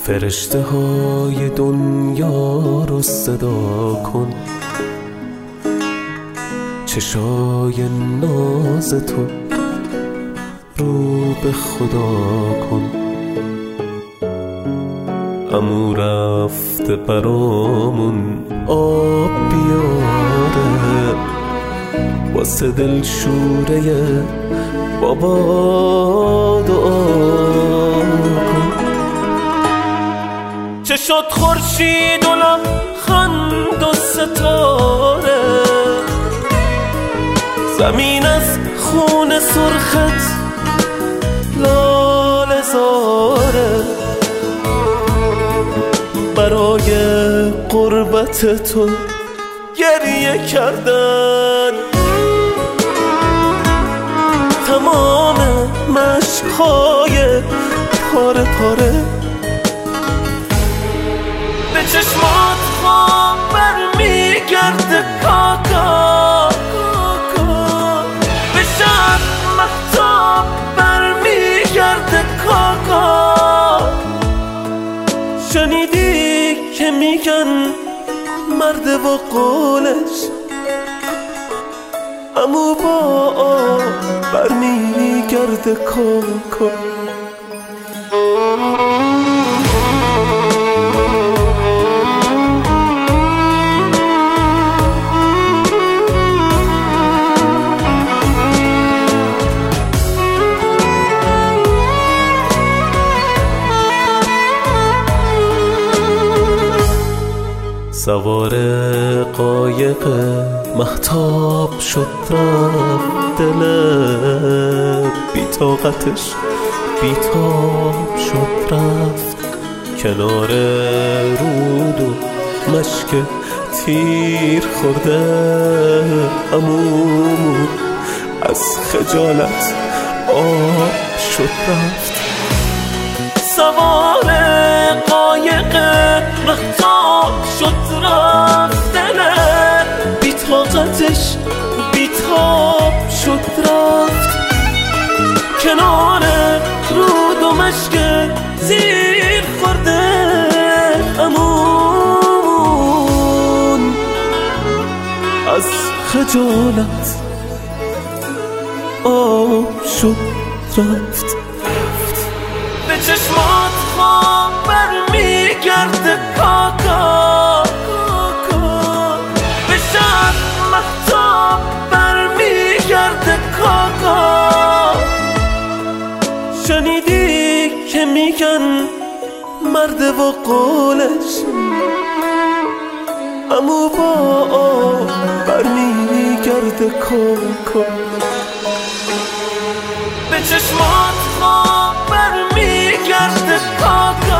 فرشته های دنیا رو صدا کن، چشای ناز تو رو به خدا کن. عمو رفته برامون آب بیاره، واسه دلشوره بابا دعا کن. چه شد خورشید و لبخند و ستاره، زمین از خون سرخت لاله زاره، برای قربت تو گریه کردن تمام مشک‌های پاره پاره. به چشمات خواب برمیگرده کاکا، به شب مهتاب برمیگرده کاکا. شنیدی که میگن مرد و قولش امو با آب برمیگرده کاکا. سوار قایق مهتاب شد رفت، دل بی‌طاقتش بیتاب شد رفت. کنار رود و مشک تیر خورده عمومون از خجالت آب شد رفت. سوار قایق مهتاب شد رفت، دل بی‌طاقتش بیتاب شد رفت. کنار رود و مشک زیر خورده عمومون از خجالت آب شد رفت. به چشمات خواب برمیگرده کاکا، به شب مهتاب برمیگرده کاکا. شنیدی که میگن مرد و قولش امو با آب برمیگرده کاکا. به چشمات خواب برمیگرده کاکا،